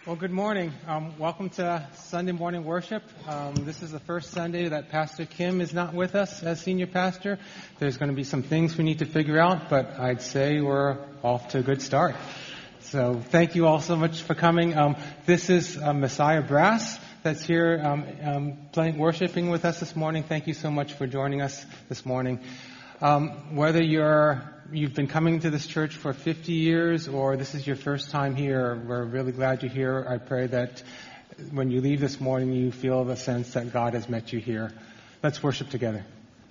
Well, good morning. Welcome to Sunday morning worship. This is the first Sunday that Pastor Kim is not with us as senior pastor. There's going to be some things we need to figure out, but I'd say we're off to a good start. So thank you all so much for coming. This is Messiah Brass that's here worshiping with us this morning. Thank you so much for joining us this morning. Whether you've been coming to this church for 50 years or this is your first time here, we're really glad you're here. I pray that when you leave this morning, you feel the sense that God has met you here. Let's worship together.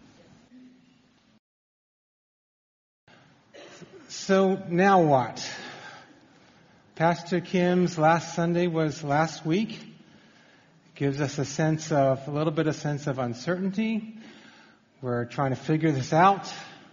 So now what? Pastor Kim's last Sunday was last week. Gives us a little bit of sense of uncertainty. We're trying to figure this out.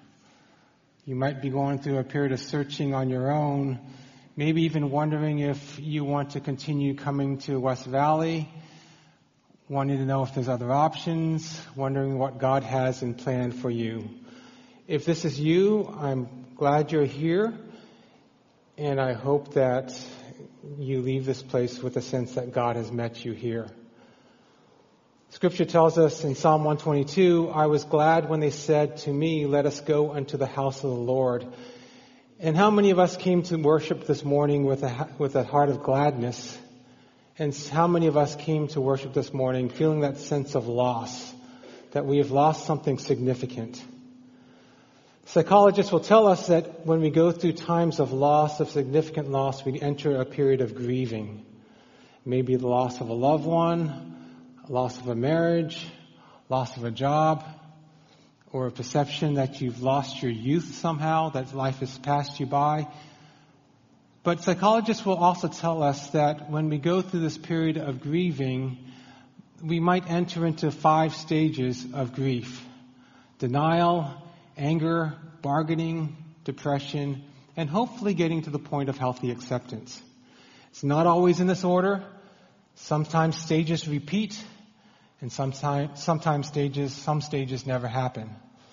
You might be going through a period of searching on your own, maybe even wondering if you want to continue coming to West Valley, wanting to know if there's other options, wondering what God has in plan for you. If this is you, I'm glad you're here, and I hope that you leave this place with a sense that God has met you here. Scripture tells us in Psalm 122, I was glad when they said to me, let us go unto the house of the Lord. And how many of us came to worship this morning with a heart of gladness? And how many of us came to worship this morning feeling that sense of loss, that we have lost something significant? Psychologists will tell us that when we go through times of loss, of significant loss, we enter a period of grieving. Maybe the loss of a loved one, loss of a marriage, loss of a job, or a perception that you've lost your youth somehow, that life has passed you by. But psychologists will also tell us that when we go through this period of grieving, we might enter into 5 stages of grief: denial, anger, bargaining, depression, and hopefully getting to the point of healthy acceptance. It's not always in this order. Sometimes stages repeat, and some stages never happen.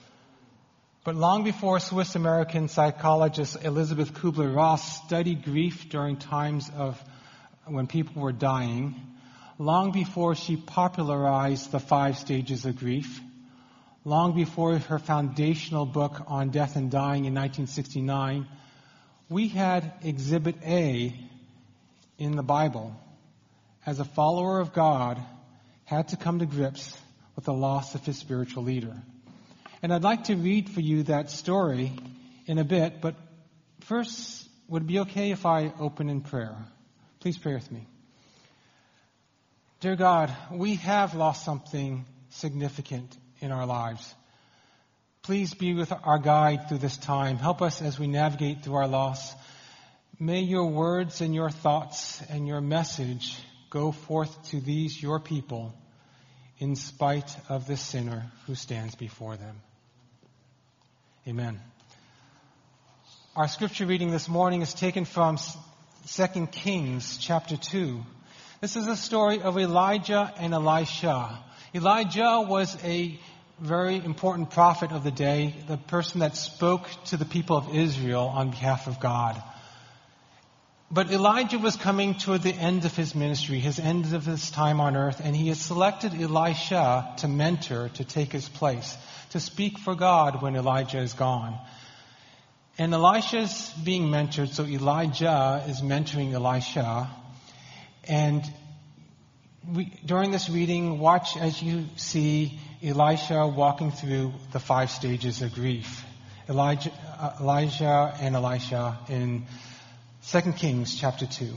But long before Swiss-American psychologist Elizabeth Kubler-Ross studied grief during times of when people were dying, long before she popularized the 5 stages of grief, long before her foundational book on death and dying in 1969, we had Exhibit A in the Bible. As a follower of God, had to come to grips with the loss of his spiritual leader. And I'd like to read for you that story in a bit, but first, would it be okay if I open in prayer? Please pray with me. Dear God, we have lost something significant in our lives. Please be with our guide through this time. Help us as we navigate through our loss. May your words and your thoughts and your message go forth to these, your people, in spite of the sinner who stands before them. Amen. Our scripture reading this morning is taken from 2 Kings chapter 2. This is a story of Elijah and Elisha. Elijah was a very important prophet of the day, the person that spoke to the people of Israel on behalf of God. But Elijah was coming toward the end of his ministry, his end of his time on earth, and he has selected Elisha to mentor, to take his place, to speak for God when Elijah is gone. And Elisha's being mentored, so Elijah is mentoring Elisha. And during this reading, watch as you see Elisha walking through the 5 stages of grief. Elijah and Elisha in 2 Kings chapter 2.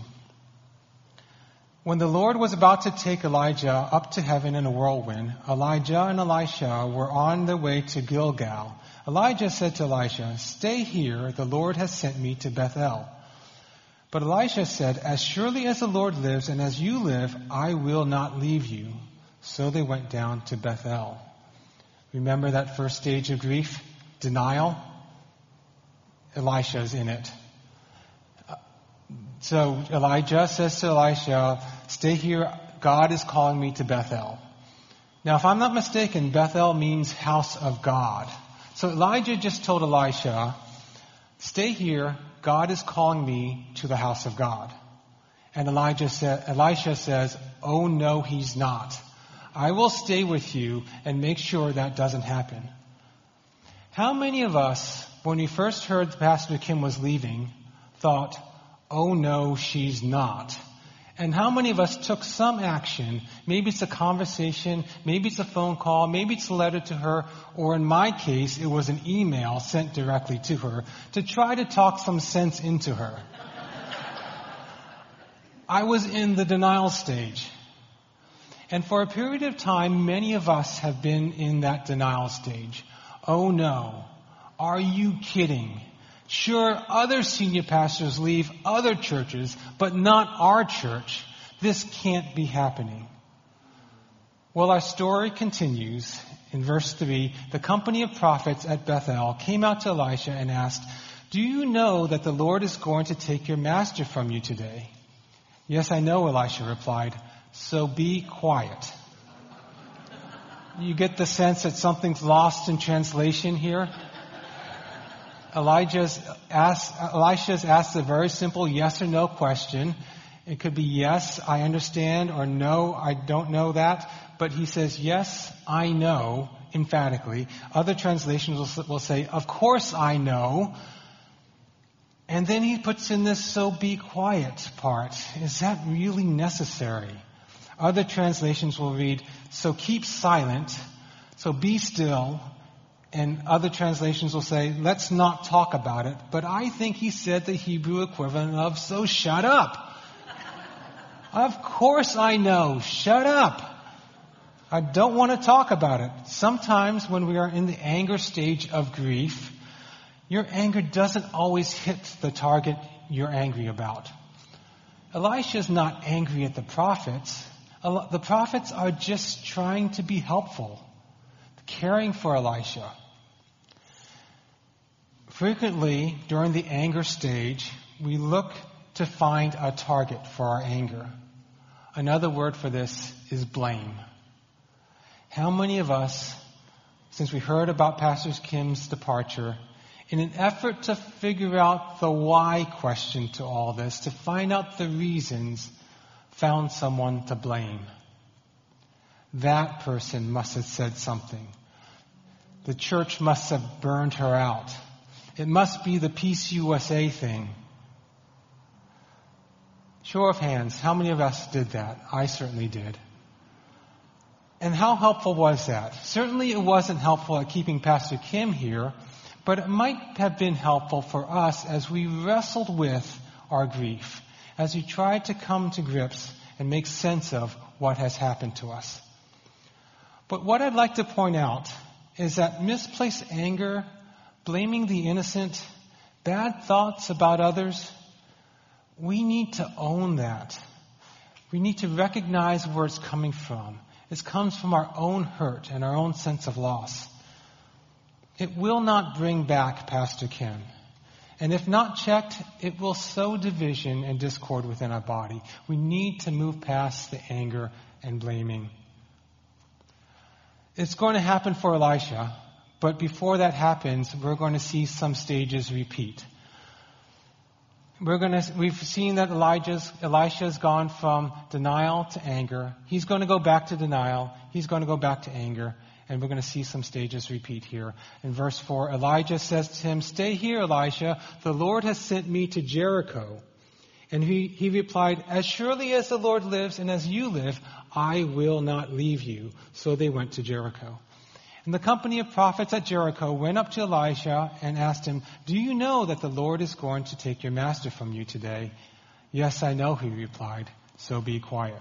When the Lord was about to take Elijah up to heaven in a whirlwind, Elijah and Elisha were on their way to Gilgal. Elijah said to Elisha, "Stay here, the Lord has sent me to Bethel." But Elisha said, "As surely as the Lord lives and as you live, I will not leave you." So they went down to Bethel. Remember that first stage of grief? Denial? Elisha is in it. So Elijah says to Elisha, "Stay here, God is calling me to Bethel." Now, if I'm not mistaken, Bethel means house of God. So Elijah just told Elisha, "Stay here, God is calling me to the house of God." And Elisha says, "Oh no, he's not. I will stay with you and make sure that doesn't happen." How many of us, when we first heard Pastor Kim was leaving, thought, "Oh no, she's not"? And how many of us took some action? Maybe it's a conversation, maybe it's a phone call, maybe it's a letter to her, or in my case, it was an email sent directly to her to try to talk some sense into her. I was in the denial stage. And for a period of time, many of us have been in that denial stage. Oh no, are you kidding? Sure, other senior pastors leave other churches, but not our church. This can't be happening. Well, our story continues. In verse 3, the company of prophets at Bethel came out to Elisha and asked, "Do you know that the Lord is going to take your master from you today?" "Yes, I know," Elisha replied. "So be quiet." You get the sense that something's lost in translation here? Elisha's asked a very simple yes or no question. It could be yes, I understand, or no, I don't know that. But he says, yes, I know, emphatically. Other translations will say, of course I know. And then he puts in this "so be quiet" part. Is that really necessary? Other translations will read, "so keep silent," "so be still." And other translations will say, "let's not talk about it." But I think he said the Hebrew equivalent of "so shut up." Of course I know. Shut up. I don't want to talk about it. Sometimes when we are in the anger stage of grief, your anger doesn't always hit the target you're angry about. Elisha's not angry at the prophets. The prophets are just trying to be helpful, caring for Elisha. Frequently, during the anger stage, we look to find a target for our anger. Another word for this is blame. How many of us, since we heard about Pastor Kim's departure, in an effort to figure out the why question to all this, to find out the reasons, found someone to blame? That person must have said something. The church must have burned her out. It must be the Peace USA thing. Show of hands, how many of us did that? I certainly did. And how helpful was that? Certainly it wasn't helpful at keeping Pastor Kim here, but it might have been helpful for us as we wrestled with our grief, as we tried to come to grips and make sense of what has happened to us. But what I'd like to point out is that misplaced anger, blaming the innocent, bad thoughts about others, we need to own that. We need to recognize where it's coming from. It comes from our own hurt and our own sense of loss. It will not bring back Pastor Kim. And if not checked, it will sow division and discord within our body. We need to move past the anger and blaming. It's going to happen for Elisha, but before that happens, we're going to see some stages repeat. We've seen that Elisha's gone from denial to anger. He's going to go back to denial. He's going to go back to anger. And we're going to see some stages repeat here. In verse 4, Elijah says to him, "Stay here, Elisha. The Lord has sent me to Jericho." And he replied, "As surely as the Lord lives and as you live, I will not leave you." So they went to Jericho. And the company of prophets at Jericho went up to Elisha and asked him, "Do you know that the Lord is going to take your master from you today?" "Yes, I know," he replied. "So be quiet."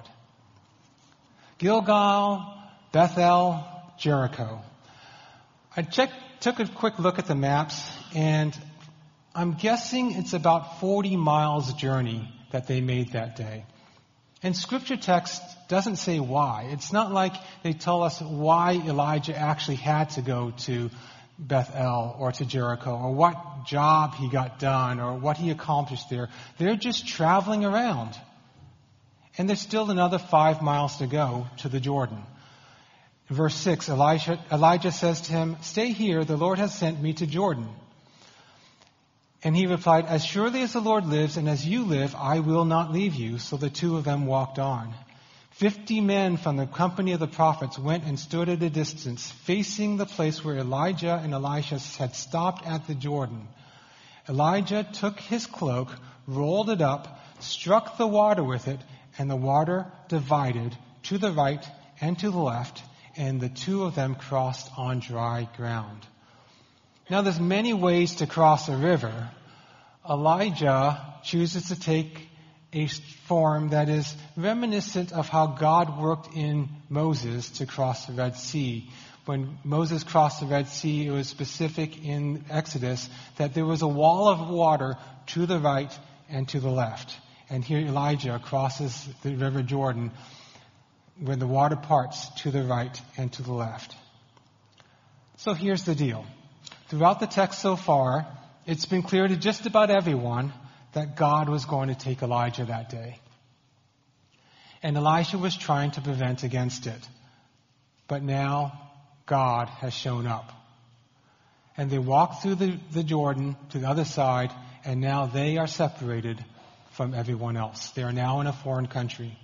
Gilgal, Bethel, Jericho. I took a quick look at the maps, and I'm guessing it's about 40 miles journey that they made that day. And scripture text doesn't say why. It's not like they tell us why Elijah actually had to go to Bethel or to Jericho, or what job he got done, or what he accomplished there. They're just traveling around. And there's still another 5 miles to go to the Jordan. Verse 6, Elijah says to him, "Stay here, the Lord has sent me to Jordan." And he replied, "As surely as the Lord lives and as you live, I will not leave you." So the two of them walked on. 50 men from the company of the prophets went and stood at a distance, facing the place where Elijah and Elisha had stopped at the Jordan. Elijah took his cloak, rolled it up, struck the water with it, and the water divided to the right and to the left, and the two of them crossed on dry ground. Now there's many ways to cross a river. Elijah chooses to take a form that is reminiscent of how God worked in Moses to cross the Red Sea. When Moses crossed the Red Sea, it was specific in Exodus that there was a wall of water to the right and to the left. And here Elijah crosses the River Jordan when the water parts to the right and to the left. So here's the deal. Throughout the text so far, it's been clear to just about everyone that God was going to take Elijah that day. And Elisha was trying to prevent against it. But now God has shown up. And they walk through the Jordan to the other side, and now they are separated from everyone else. They are now in a foreign country.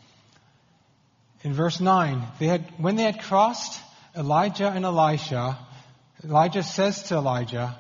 In verse 9, when they had crossed, Elijah says to Elisha,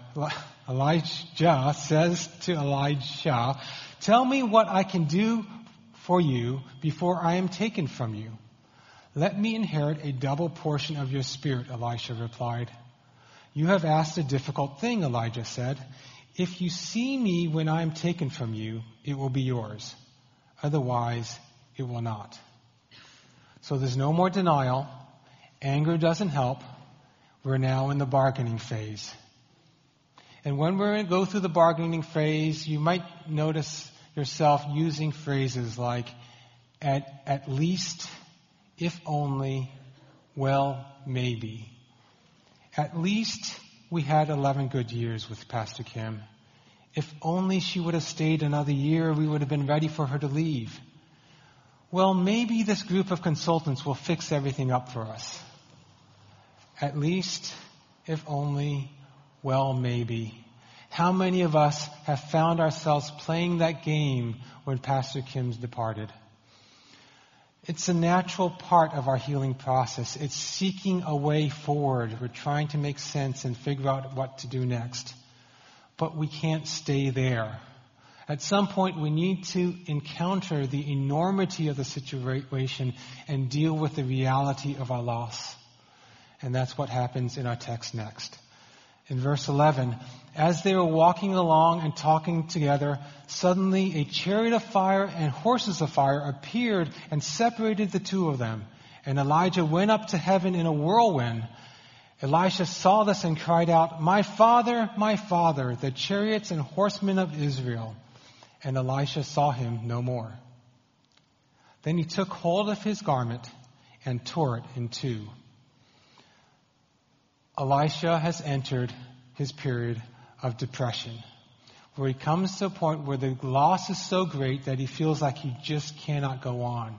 "Tell me what I can do for you before I am taken from you." "Let me inherit a double portion of your spirit," Elisha replied. "You have asked a difficult thing," Elijah said. "If you see me when I am taken from you, it will be yours. Otherwise, it will not." So there's no more denial. Anger doesn't help. We're now in the bargaining phase. And when we're going to go through the bargaining phase, you might notice yourself using phrases like, at least, if only, well, maybe. At least we had 11 good years with Pastor Kim. If only she would have stayed another year, we would have been ready for her to leave. Well, maybe this group of consultants will fix everything up for us. At least, if only, well, maybe. How many of us have found ourselves playing that game when Pastor Kim's departed? It's a natural part of our healing process. It's seeking a way forward. We're trying to make sense and figure out what to do next. But we can't stay there. At some point, we need to encounter the enormity of the situation and deal with the reality of our loss. And that's what happens in our text next. In verse 11, as they were walking along and talking together, suddenly a chariot of fire and horses of fire appeared and separated the two of them. And Elijah went up to heaven in a whirlwind. Elisha saw this and cried out, my father, the chariots and horsemen of Israel." And Elisha saw him no more. Then he took hold of his garment and tore it in two. Elisha has entered his period of depression, where he comes to a point where the loss is so great that he feels like he just cannot go on.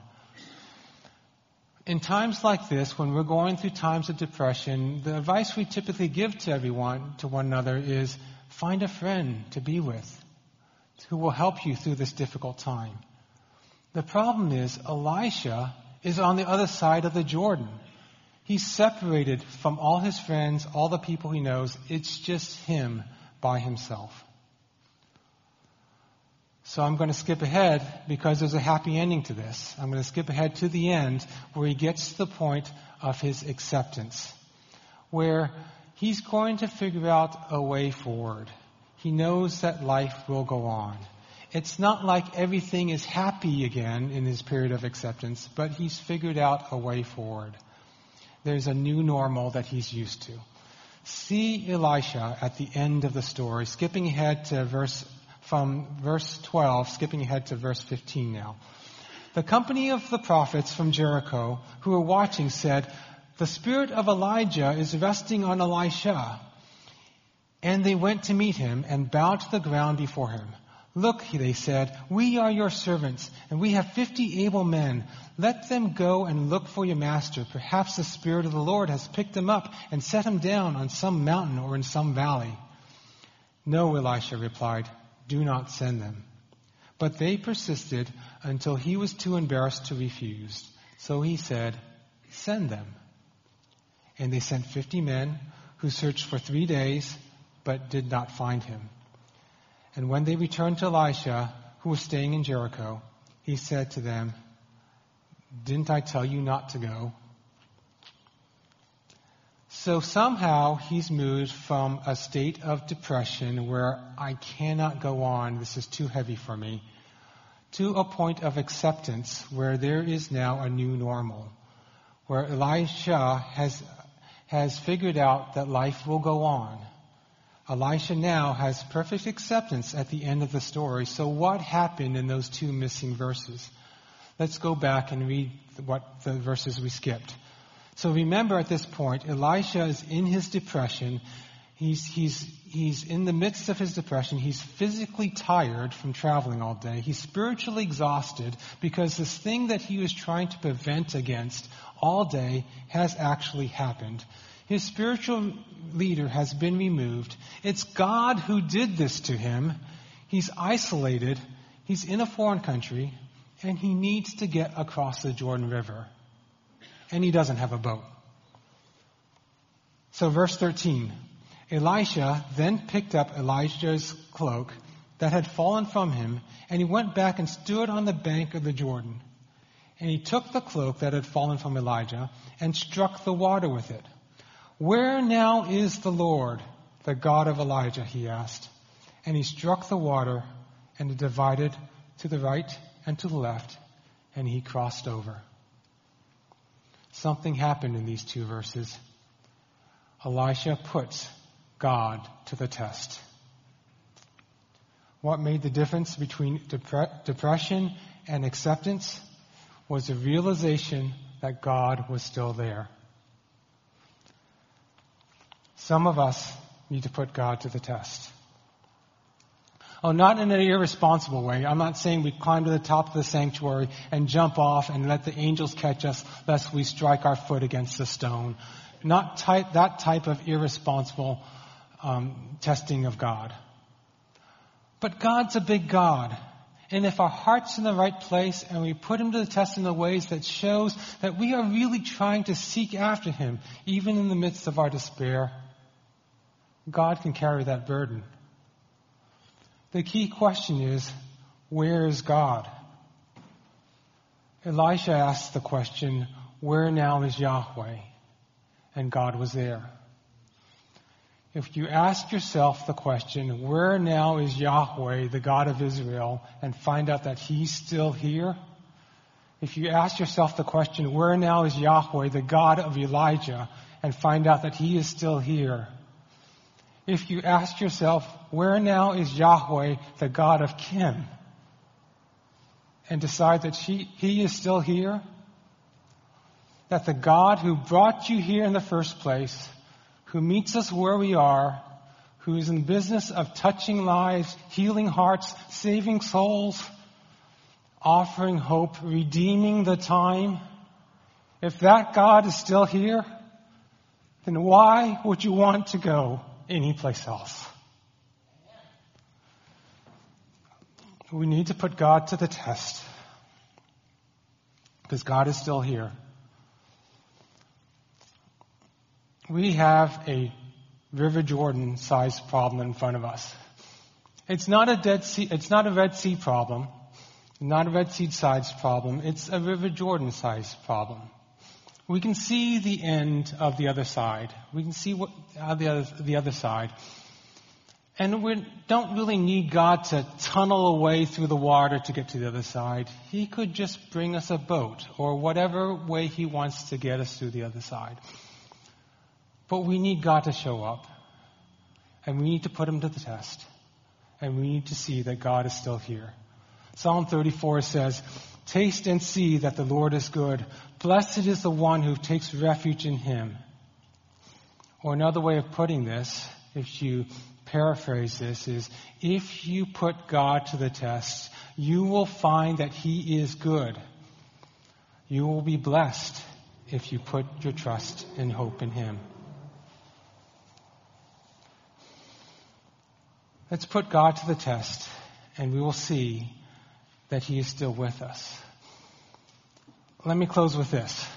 In times like this, when we're going through times of depression, the advice we typically give to one another is find a friend to be with who will help you through this difficult time. The problem is Elisha is on the other side of the Jordan. He's separated from all his friends, all the people he knows. It's just him by himself. So I'm going to skip ahead because there's a happy ending to this. I'm going to skip ahead to the end where he gets to the point of his acceptance, where he's going to figure out a way forward. He knows that life will go on. It's not like everything is happy again in his period of acceptance, but he's figured out a way forward. There's a new normal that he's used to. See Elisha at the end of the story, skipping ahead to verse 12, skipping ahead to verse 15 now. The company of the prophets from Jericho who were watching said, "The spirit of Elijah is resting on Elisha." And they went to meet him and bowed to the ground before him. "Look," they said, "we are your servants, and we have 50 able men. Let them go and look for your master. Perhaps the Spirit of the Lord has picked him up and set him down on some mountain or in some valley." "No," Elisha replied, "do not send them." But they persisted until he was too embarrassed to refuse. So he said, "Send them." And they sent 50 men who searched for 3 days but did not find him. And when they returned to Elisha, who was staying in Jericho, he said to them, "Didn't I tell you not to go?" So somehow he's moved from a state of depression where I cannot go on, this is too heavy for me, to a point of acceptance where there is now a new normal, where Elisha has figured out that life will go on. Elisha now has perfect acceptance at the end of the story. So what happened in those 2 missing verses? Let's go back and read the verses we skipped. So remember, at this point, Elisha is in his depression. He's in the midst of his depression. He's physically tired from traveling all day. He's spiritually exhausted because this thing that he was trying to prevent against all day has actually happened. His spiritual leader has been removed. It's God who did this to him. He's isolated. He's in a foreign country, and he needs to get across the Jordan River. And he doesn't have a boat. So verse 13, Elisha then picked up Elijah's cloak that had fallen from him, and he went back and stood on the bank of the Jordan. And he took the cloak that had fallen from Elijah and struck the water with it. "Where now is the Lord, the God of Elijah?" he asked. And he struck the water, and it divided to the right and to the left, and he crossed over. Something happened in these 2 verses. Elisha puts God to the test. What made the difference between depression and acceptance was the realization that God was still there. Some of us need to put God to the test. Oh, not in an irresponsible way. I'm not saying we climb to the top of the sanctuary and jump off and let the angels catch us lest we strike our foot against the stone. Not that type of irresponsible testing of God. But God's a big God. And if our heart's in the right place and we put him to the test in the ways that shows that we are really trying to seek after him, even in the midst of our despair, God can carry that burden. The key question is, where is God? Elisha asked the question, "Where now is Yahweh?" And God was there. If you ask yourself the question, "Where now is Yahweh, the God of Israel?" and find out that he's still here. If you ask yourself the question, "Where now is Yahweh, the God of Elijah?" and find out that he is still here. If you ask yourself, "Where now is Yahweh, the God of Kim?" and decide that he is still here, that the God who brought you here in the first place, who meets us where we are, who is in the business of touching lives, healing hearts, saving souls, offering hope, redeeming the time, if that God is still here, then why would you want to go anyplace else? We need to put God to the test because God is still here. We have a River Jordan sized problem in front of us. It's not a Red Sea problem, not a Red Sea sized problem. It's a River Jordan sized problem. We can see the end of the other side. We can see the other side. And we don't really need God to tunnel away through the water to get to the other side. He could just bring us a boat or whatever way he wants to get us through the other side. But we need God to show up. And we need to put him to the test. And we need to see that God is still here. Psalm 34 says, "Taste and see that the Lord is good. Blessed is the one who takes refuge in him." Or another way of putting this, if you paraphrase this, is if you put God to the test, you will find that he is good. You will be blessed if you put your trust and hope in him. Let's put God to the test, and we will see that He is still with us. Let me close with this.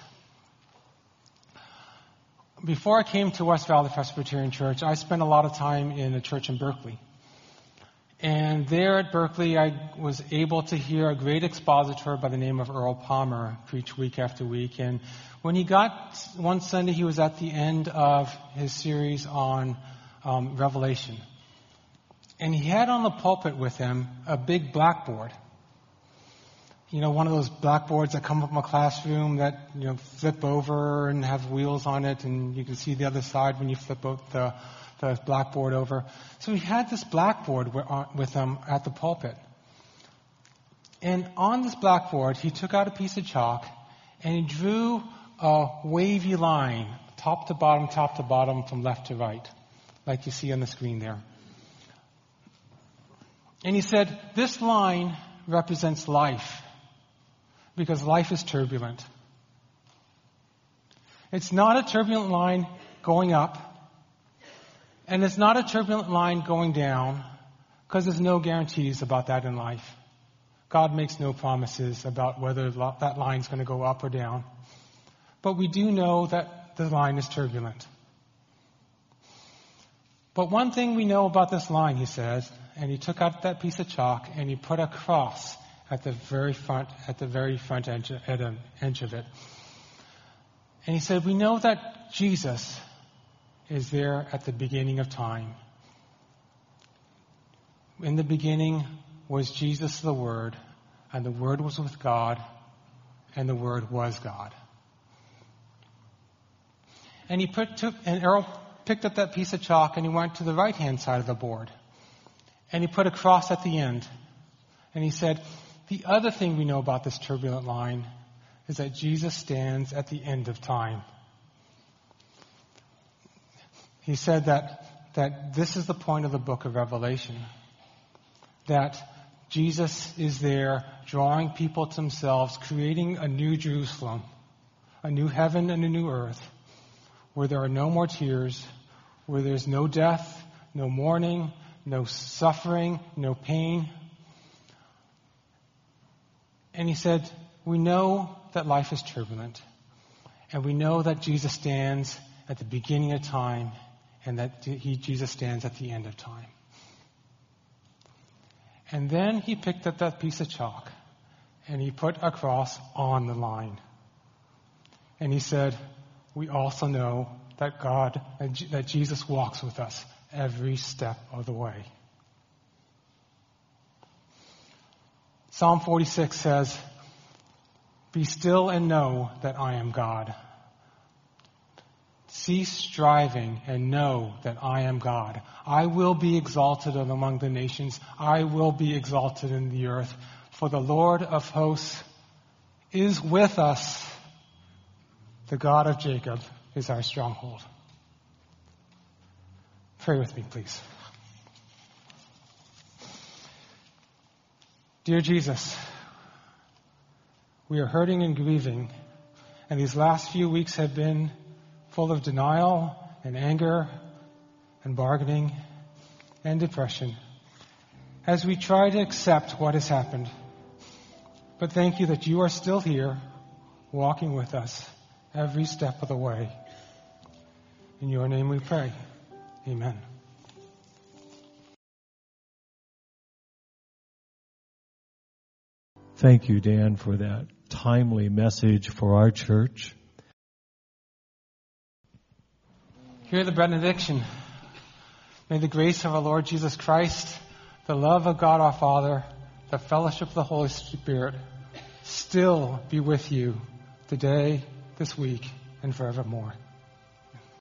Before I came to West Valley Presbyterian Church, I spent a lot of time in a church in Berkeley. And there at Berkeley, I was able to hear a great expositor by the name of Earl Palmer preach week after week. And when he got, one Sunday, he was at the end of his series on Revelation. And he had on the pulpit with him a big blackboard. You know, one of those blackboards that come from a classroom that, you know, flip over and have wheels on it, and you can see the other side when you flip the blackboard over. So he had this blackboard with him at the pulpit. And on this blackboard, he took out a piece of chalk and he drew a wavy line, top to bottom, from left to right, like you see on the screen there. And he said, this line represents life, because life is turbulent. It's not a turbulent line going up, and it's not a turbulent line going down, because there's no guarantees about that in life. God makes no promises about whether that line's going to go up or down. But we do know that the line is turbulent. But one thing we know about this line, he says, and he took out that piece of chalk and he put a cross at the very front edge of it. And he said, we know that Jesus is there at the beginning of time. In the beginning was Jesus the Word, and the Word was with God, and the Word was God. And Errol picked up that piece of chalk and he went to the right-hand side of the board. And he put a cross at the end. And he said, the other thing we know about this turbulent line is that Jesus stands at the end of time. He said that this is the point of the book of Revelation. That Jesus is there drawing people to himself, creating a new Jerusalem, a new heaven and a new earth, where there are no more tears, where there's no death, no mourning, no suffering, no pain. And he said, we know that life is turbulent, and we know that Jesus stands at the beginning of time, and that Jesus stands at the end of time. And then he picked up that piece of chalk, and he put a cross on the line. And he said, we also know that Jesus walks with us every step of the way. Psalm 46 says, be still and know that I am God. Cease striving and know that I am God. I will be exalted among the nations. I will be exalted in the earth. For the Lord of hosts is with us. The God of Jacob is our stronghold. Pray with me, please. Dear Jesus, we are hurting and grieving, and these last few weeks have been full of denial and anger and bargaining and depression as we try to accept what has happened. But thank you that you are still here, walking with us every step of the way. In your name we pray. Amen. Thank you, Dan, for that timely message for our church. Hear the benediction. May the grace of our Lord Jesus Christ, the love of God our Father, the fellowship of the Holy Spirit still be with you today, this week, and forevermore.